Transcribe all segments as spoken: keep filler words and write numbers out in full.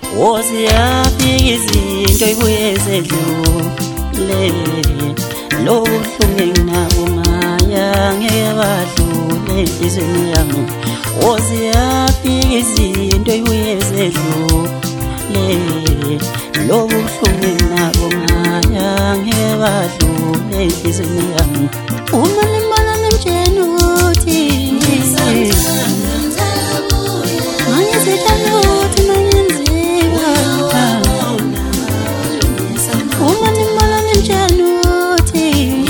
Woziyafika izinto ibuye zedlule lobuhlungu enginabo ngaya ngeke badlule enhliziyweni yami. Woziyafika izinto ibuye zedlule lobuhlungu enginabo ngaya ngeke badlule enhliziyweni yami. Uma nimala nimtshela ukuthi mangizithanda ukuthi mangenziwa, uma nimala nimtshela ukuthi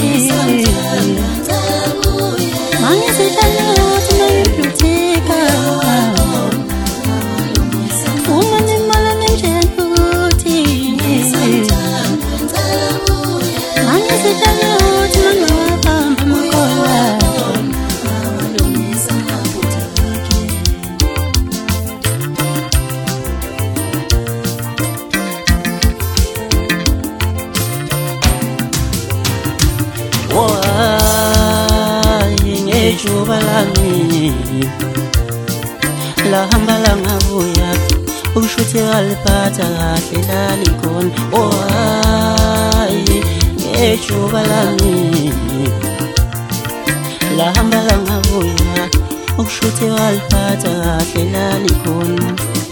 mangizithanda ukuthi mangiphutheka, uma nimala nimtshela ukuthi mangizithanda ukuthi mangawahamba amakhola. Ngejuba lami lahamba langabuya, ukushuthi aliphatha kahle lalikhona. Oh hayi, ngejuba lami lahamba langabuya, ukushuthi aliphatha kahle lalikhona.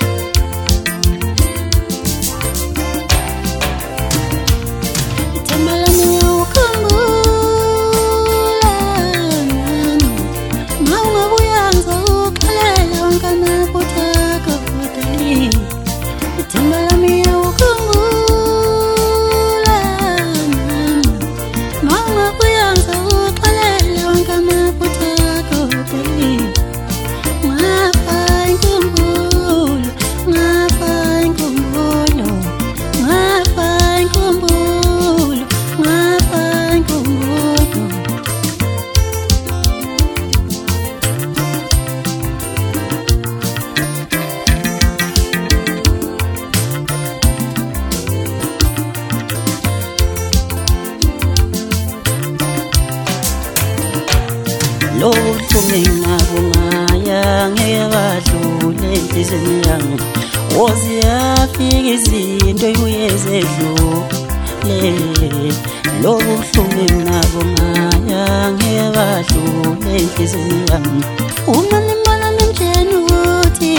Lobuhlungu enginabo ngaya ngeke badlule enhliziyweni yami. Woziyafika izinto ibuye zedlule lobuhlungu enginabo ngaya ngeke badlule enhliziyweni yami. Uma nimala nimtshela ukuthi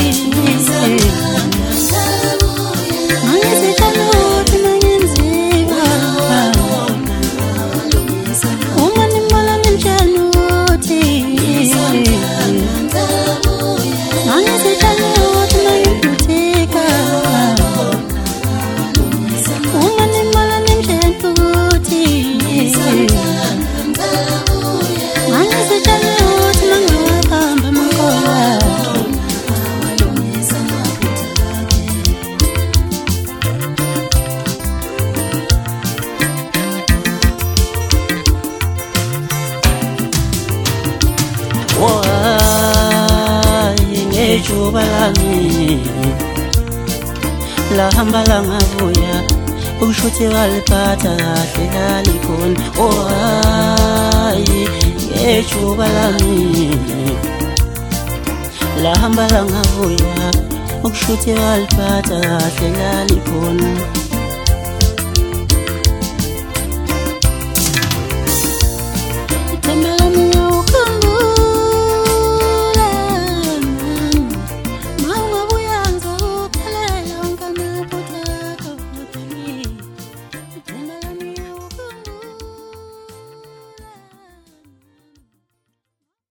mangizithanda ukuthi mangenziwa, uma nimala nimtshela ukuthi mangizithanda ukuthi mangiphutheka, uma nimala nimtshela ukuthi mangizithanda ukuthi mangawahamba amakhola. Oh hayi, ngejuba lami lahamba langabuya, ukushuthi aliphatha kahle lalikhona. Oh hayi, ngejuba lami lahamba langabuya, ukushuthi aliphatha kahle lalikhona.